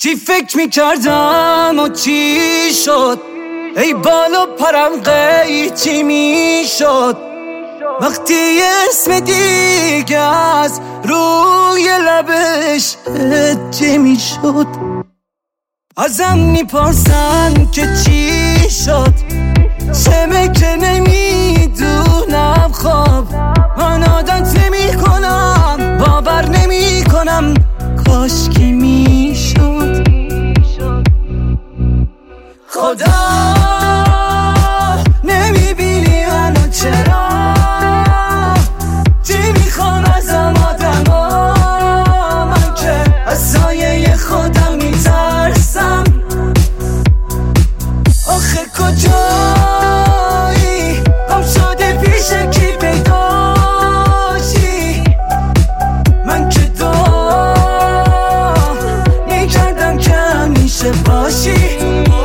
چی فکر میکردم و چی شد، ای بالا پرم قیچی میشد وقتی اسم دیگه از روی لبش هجی میشد. ازم میپرسن که چی شد، چمه که نمیدونم. خب من عادت نمی کنم، باور نمی کنم، کاشکی میشد. خدا نمیبینی منو چرا؟ چی میخوام ازم آدما؟ من که از سایه خودم میترسم. آخه کجایی؟ گم شده پیش کی پیداشی؟ من که دعا میکردم که همیشه باشی.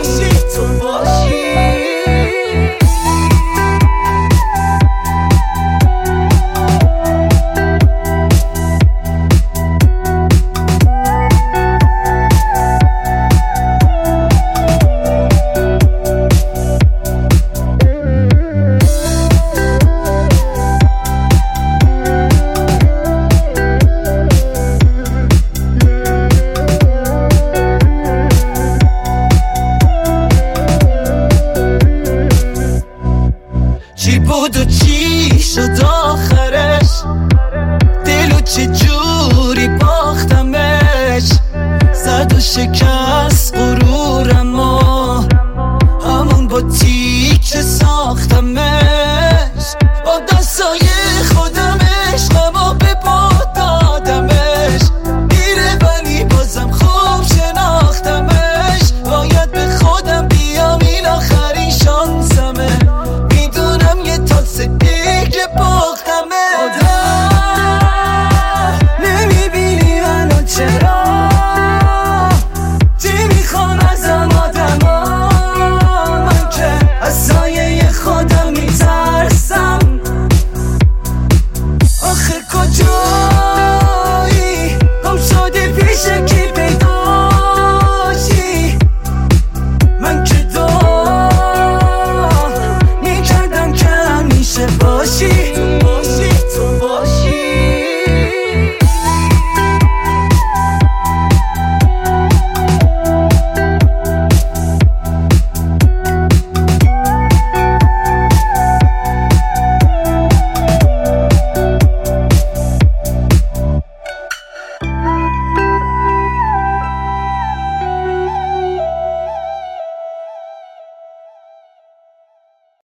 چی بود و چی شد آخرش؟ دلو چه جوری باختمش؟ زد و شکن